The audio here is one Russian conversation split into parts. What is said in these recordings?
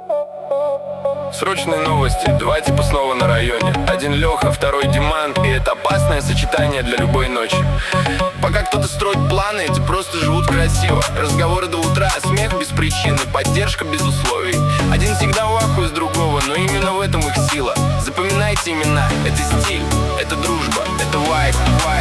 Срочные новости, два типа снова на районе. Один Леха, второй Диман, и это опасное сочетание для любой ночи. Пока кто-то строит планы, эти просто живут красиво. Разговоры до утра, смех без причины, поддержка без условий. Один всегда в ахуе с другого, но именно в этом их сила. Запоминайте имена, это стиль, это дружба, это вайб.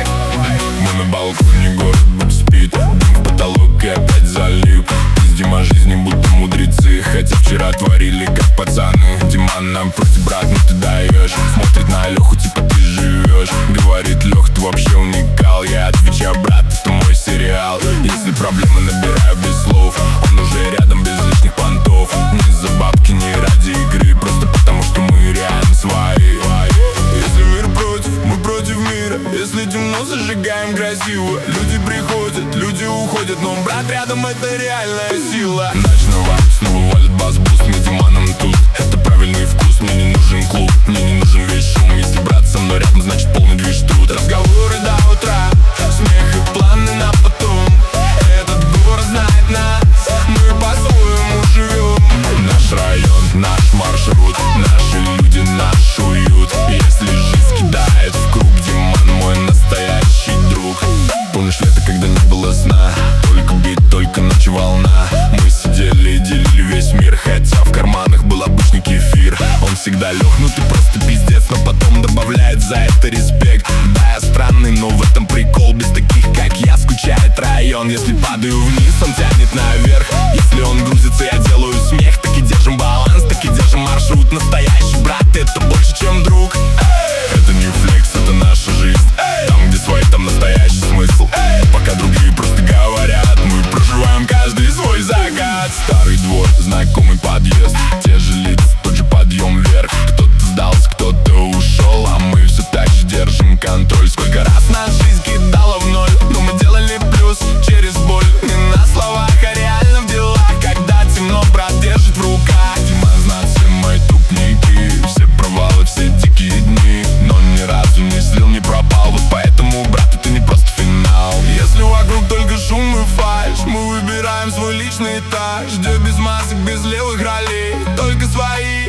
Мы на балконе, город будто спит, дым в потолок и опять залип. Дима жизни будто мудрецы, хотя вчера творили как пацаны. Диман нам против, брат, ну ты даешь. Смотрит на Леху, типа ты живешь. Говорит: Лех, ты вообще уникал. Я отвечаю: брат, это мой сериал. Если проблемы, набираю без слов. Он уже рядом, без лишних понтов. Не за бабки, не ради игры, просто потому что мы реально свои. Если мир против, мы против мира. Если темно, зажигаем красиво. Люди приходят, люди уходят, но брат рядом — это реальная сила. Ночной вайб, снова валит бас-буст. Мы с Диманом тут, это правильный вкус. Мне не нужен клуб, мне не нужен весь шум. Если брат со мной рядом, значит полный движ тут. Разговоры до утра, смех и планы на потом. Этот город знает нас, мы по-своему живем. Наш район, наш маршрут, наши люди, наш уют. Если жизнь кидает в круг, Диман мой настоящий друг. Помнишь лето, когда не было сна? Только бит, только ночь и волна. Мы сидели и делили весь мир, хотя в карманах был обычный кефир. Он всегда: Лех, ну ты просто пиздец, но потом добавляет за это респект. Да, я странный, но в этом прикол. Без таких, как я, скучает район. Если падаю вниз, он тянет наверх. Если он грузится, я делаю смех. Так и держим баланс, так и держим маршрут. Настоящий брат — это больше, чем друг. Это не флекс, это наша жизнь. Там, где свои, там настоящий смысл. Пока другие просто говорят, мы проживаем каждый свой загад. Старый двор, знакомый подъезд, те же лица, тот же подъем вверх. Кто-то сдался, кто-то ушел, а мы все так же держим контроль. Сколько раз нас жизнь кидала в ноль, но мы делали плюс через боль. Не на словах, а реально в делах. Когда темно, брат держит в руках. Дима знает все мои тупники, все провалы, все дикие дни, но ни разу не слил, не пропал. Вот поэтому, брат, это не просто финал. Если вокруг только шум и фальшь, мы выбираем свой личный этаж, где без масок, без левых ролей, только свои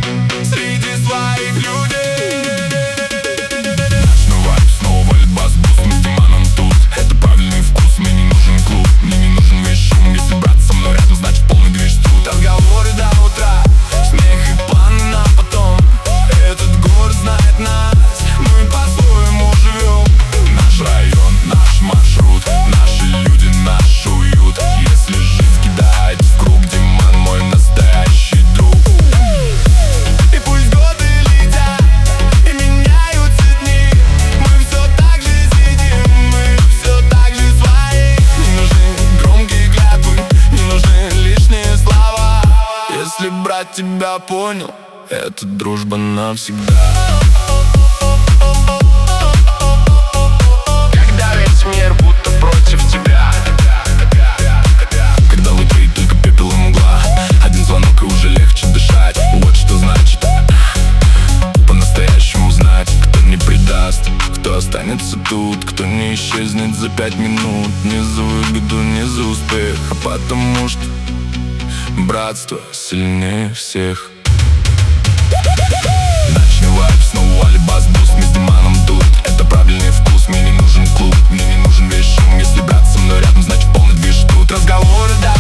среди своих людей. Ночной вайб, снова валит бас-буст. Мы с Диманом тут, это правильный вкус. Мне не нужен клуб, мне не нужен весь шум. Если брат со мной рядом, значит полный движ тут. Разговоры до утра, смех и планы на потом. Этот город знает нас, мы по-своему живем. Наш район, наш маршрут, наши люди, наш уют. Если жизнь кидает в круг, Диман мой настоящий друг. И пусть годы летят и меняются дни, мы все так же сидим, мы все так же свои. Не нужны громкие клятвы, не нужны лишние слова. Если брат тебя понял, это дружба навсегда. Когда весь мир будто против тебя, Когда лучей только пепел и мгла, один звонок и уже легче дышать. Вот что значит по-настоящему знать, кто не предаст, кто останется тут, кто не исчезнет за 5 минут. Не за выгоду, не за успех, а потому что братство сильнее всех. Ночной вайб, снова валит бас-буст. Мы с Диманом тут, это правильный вкус. Мне не нужен клуб, мне не нужен весь шум. Если брат со мной рядом, значит полный движ тут. Разговоры до